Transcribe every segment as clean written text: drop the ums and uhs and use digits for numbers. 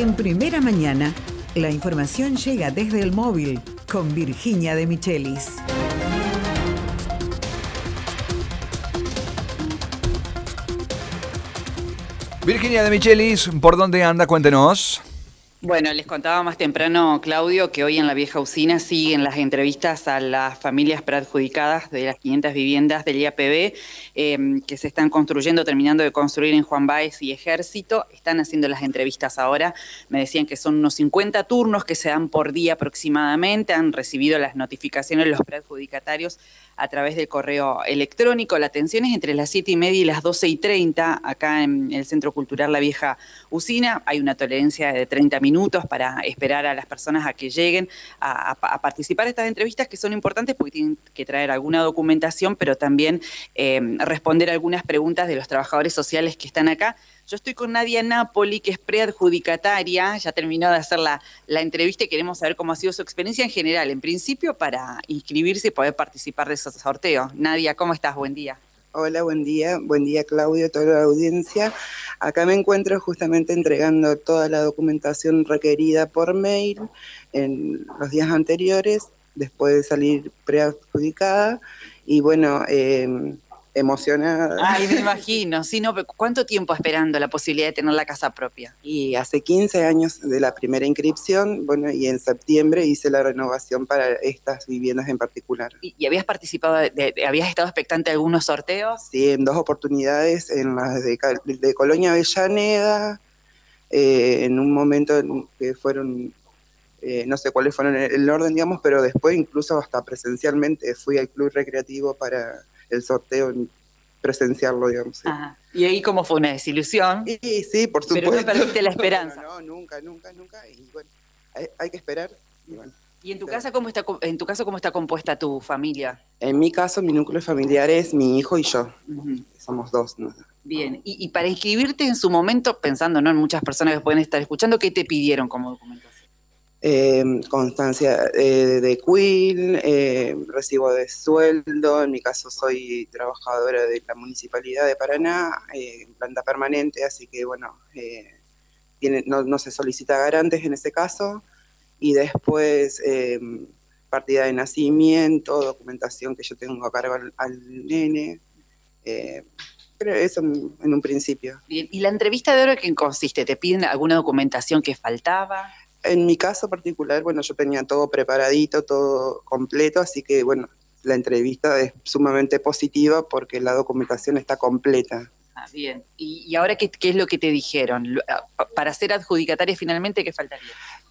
En Primera Mañana, la información llega desde el móvil con Virginia de Michelis. Virginia de Michelis, ¿por dónde anda? Cuéntenos. Bueno, les contaba más temprano, Claudio, que hoy en la vieja usina siguen las entrevistas a las familias preadjudicadas de las 500 viviendas del IAPB que se están construyendo, terminando de construir en Juan Báez y Ejército. Están haciendo las entrevistas ahora. Me decían que son unos 50 turnos que se dan por día aproximadamente. Han recibido las notificaciones los preadjudicatarios a través del correo electrónico. La atención es entre las 7:30 y las 12:30 acá en el Centro Cultural La Vieja Usina. Hay una tolerancia de 30 minutos para esperar a las personas a que lleguen a participar de estas entrevistas, que son importantes porque tienen que traer alguna documentación, pero también responder algunas preguntas de los trabajadores sociales que están acá. Yo estoy con Nadia Napoli, que es preadjudicataria, ya terminó de hacer la entrevista y queremos saber cómo ha sido su experiencia en general, en principio para inscribirse y poder participar de esos sorteos. Nadia, ¿cómo estás? Buen día. Hola, buen día Claudio, toda la audiencia. Acá me encuentro justamente entregando toda la documentación requerida por mail en los días anteriores, después de salir preadjudicada, y bueno, emocionada. Ay, me imagino, sí, no, pero ¿cuánto tiempo esperando la posibilidad de tener la casa propia? Y hace 15 años de la primera inscripción, bueno, y en septiembre hice la renovación para estas viviendas en particular. ¿Y habías participado, habías estado expectante de algunos sorteos? Sí, en 2 oportunidades, en las de Colonia Avellaneda, en un momento que fueron, no sé cuáles fueron el orden, digamos, pero después incluso hasta presencialmente fui al club recreativo para el sorteo, presenciarlo, digamos. Sí. Ajá. ¿Y ahí cómo fue? ¿Una desilusión? Sí, por supuesto. Pero no perdiste la esperanza. No, nunca. Y bueno, hay que esperar. Y bueno. ¿Y en tu casa cómo está compuesta tu familia? En mi caso, mi núcleo familiar es mi hijo y yo. Somos 2, ¿no? Bien. Y para inscribirte en su momento, pensando, ¿no?, en muchas personas que pueden estar escuchando, ¿qué te pidieron como documentación? Constancia de CUIL, recibo de sueldo. En mi caso soy trabajadora de la Municipalidad de Paraná, en planta permanente, así que bueno, no se solicita garantes en ese caso. Y después partida de nacimiento, documentación que yo tengo a cargo al nene, pero eso en un principio. Bien. ¿Y la entrevista de oro en qué consiste? ¿Te piden alguna documentación que faltaba? En mi caso particular, bueno, yo tenía todo preparadito, todo completo, así que bueno, la entrevista es sumamente positiva porque la documentación está completa. Ah, bien. ¿Y ahora qué es lo que te dijeron? Para ser adjudicataria finalmente, ¿qué faltaría?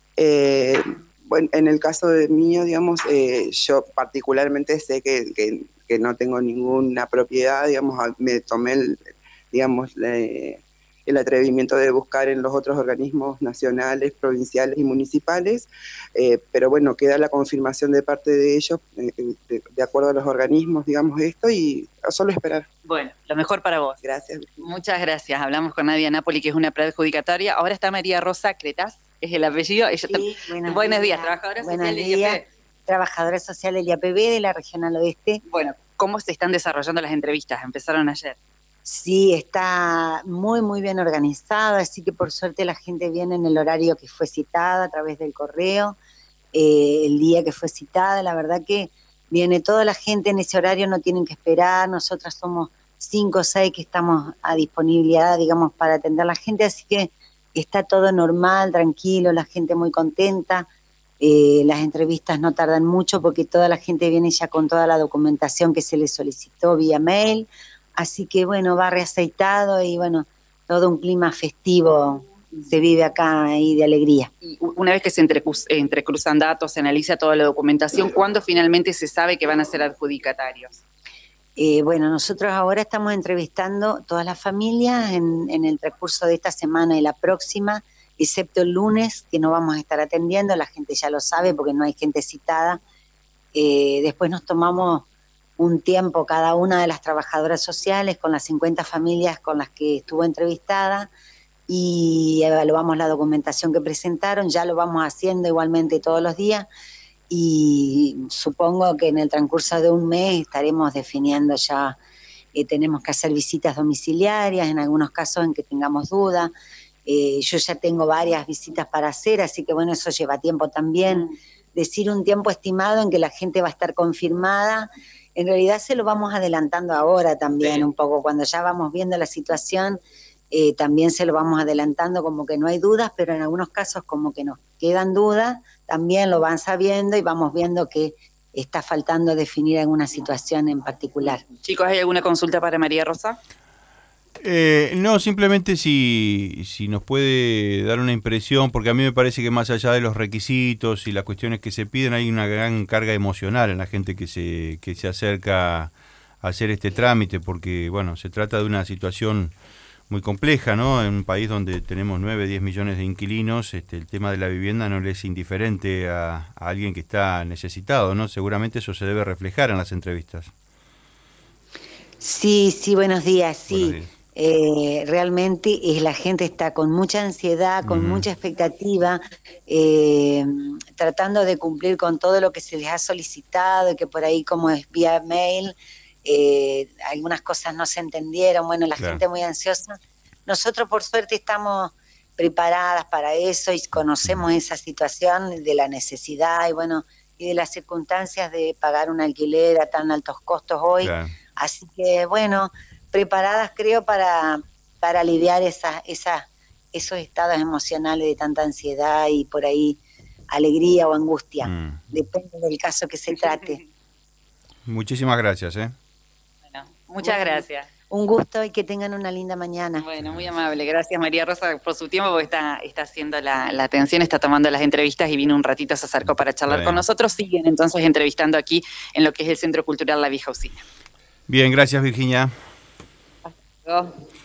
Bueno, en el caso de mío, digamos, yo particularmente sé que no tengo ninguna propiedad, digamos, me tomé el atrevimiento de buscar en los otros organismos nacionales, provinciales y municipales, pero bueno, queda la confirmación de parte de ellos, de acuerdo a los organismos, digamos esto, y solo esperar. Bueno, lo mejor para vos. Gracias. Muchas gracias. Hablamos con Nadia Napoli, que es una preadjudicataria. Ahora está María Rosa Cretaz, es el apellido. Ella sí, buenos días, trabajadora social del IAPB. Trabajadora social del IAPB de la Regional Oeste. Bueno, ¿cómo se están desarrollando las entrevistas? Empezaron ayer. Sí, está muy bien organizado, así que por suerte la gente viene en el horario que fue citada a través del correo, el día que fue citada. La verdad que viene toda la gente en ese horario, no tienen que esperar. Nosotras somos 5 o 6 que estamos a disponibilidad, digamos, para atender a la gente, así que está todo normal, tranquilo, la gente muy contenta. Las entrevistas no tardan mucho porque toda la gente viene ya con toda la documentación que se le solicitó vía mail. Así que bueno, va reaceitado y bueno, todo un clima festivo se vive acá y de alegría. Y una vez que se entrecruzan datos, se analiza toda la documentación, ¿cuándo finalmente se sabe que van a ser adjudicatarios? Bueno, nosotros ahora estamos entrevistando todas las familias en el transcurso de esta semana y la próxima, excepto el lunes, que no vamos a estar atendiendo, la gente ya lo sabe porque no hay gente citada. Después nos tomamos un tiempo cada una de las trabajadoras sociales con las 50 familias con las que estuvo entrevistada y evaluamos la documentación que presentaron. Ya lo vamos haciendo igualmente todos los días y supongo que en el transcurso de un mes estaremos definiendo ya, tenemos que hacer visitas domiciliarias en algunos casos en que tengamos duda, Yo ya tengo varias visitas para hacer, así que bueno, eso lleva tiempo también. Decir un tiempo estimado en que la gente va a estar confirmada, en realidad se lo vamos adelantando ahora también un poco, cuando ya vamos viendo la situación, también se lo vamos adelantando como que no hay dudas, pero en algunos casos como que nos quedan dudas, también lo van sabiendo y vamos viendo que está faltando definir alguna situación en particular. Chicos, ¿hay alguna consulta para María Rosa? No, simplemente si nos puede dar una impresión, porque a mí me parece que más allá de los requisitos y las cuestiones que se piden, hay una gran carga emocional en la gente que se acerca a hacer este trámite, porque bueno, se trata de una situación muy compleja, ¿no? En un país donde tenemos 9, 10 millones de inquilinos, el tema de la vivienda no le es indiferente a alguien que está necesitado, ¿no? Seguramente eso se debe reflejar en las entrevistas. Sí, buenos días, sí. Buenos días. Realmente la gente está con mucha ansiedad, con mucha expectativa, tratando de cumplir con todo lo que se les ha solicitado, que por ahí como es vía mail, algunas cosas no se entendieron, bueno, la gente muy ansiosa. Nosotros por suerte estamos preparadas para eso y conocemos esa situación de la necesidad y bueno, y de las circunstancias de pagar un alquiler a tan altos costos hoy. Claro. Así que bueno, preparadas creo para aliviar esos estados emocionales de tanta ansiedad y por ahí alegría o angustia, depende del caso que se trate. Muchísimas gracias. Bueno, muchas gracias. Un gusto y que tengan una linda mañana. Bueno, muy amable. Gracias María Rosa por su tiempo, porque está haciendo la atención, está tomando las entrevistas y vino un ratito, se acercó para charlar con nosotros. Siguen entonces entrevistando aquí en lo que es el Centro Cultural La Vieja Usina. Bien, gracias Virginia. Hasta luego.